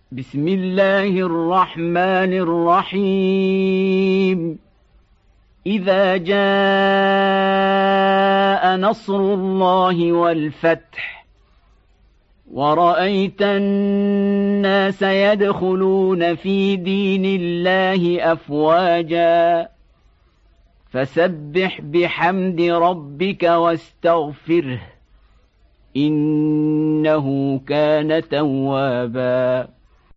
بسم الله الرحمن الرحيم إذا جاء نصر الله والفتح ورأيت الناس يدخلون في دين الله أفواجا فسبح بحمد ربك واستغفره إنه كان توابا.